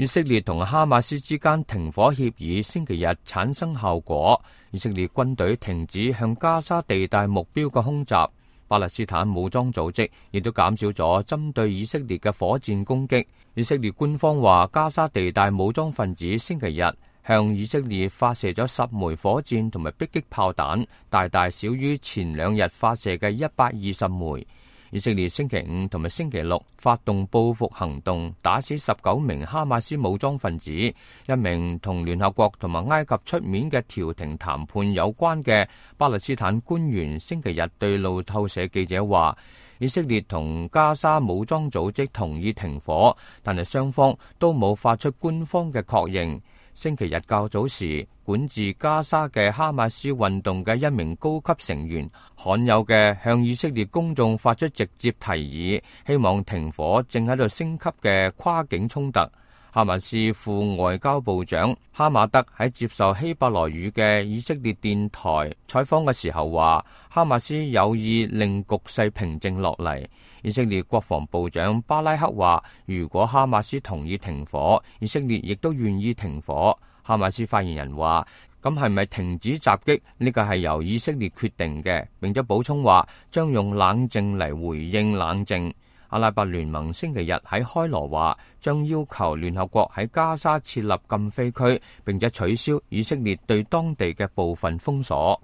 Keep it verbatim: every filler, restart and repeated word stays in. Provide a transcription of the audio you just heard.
以色列同哈馬斯之間停火協議星期日產生效果，以色列軍隊停止向加沙地帶目標嘅空襲，巴勒斯坦武裝組織亦都減少咗針對以色列嘅火箭攻擊。以色列官方話，加沙地帶武裝分子星期日向以色列發射咗十枚火箭同埋迫擊炮彈，大大少於前兩日發射嘅一百二十枚。以色列星期五同埋星期六發動報復行動，打死十九名哈馬斯武裝分子。一名同聯合國同埋埃及出面嘅調停談判有關嘅巴勒斯坦官員星期日對路透社記者話，以色列同加沙武裝組織同意停火，但係雙方都冇發出官方嘅確認。星期日較早時，管治加沙嘅哈馬斯運動嘅一名高級成員罕有嘅向以色列公眾發出直接提議，希望停火正喺度升級嘅跨境衝突。哈馬斯副外交部長哈馬德喺接受希伯來語嘅以色列電台採訪嘅時候話，哈馬斯有意令局勢平靜落嚟。以色列國防部長巴拉克話，如果哈馬斯同意停火，以色列亦都願意停火。哈馬斯發言人話，咁係咪停止襲擊？呢個係由以色列決定嘅，並且補充話將用冷靜嚟回應冷靜。阿拉伯聯盟星期日喺開羅話，將要求聯合國喺加沙設立禁飛區，並且取消以色列對當地嘅部分封鎖。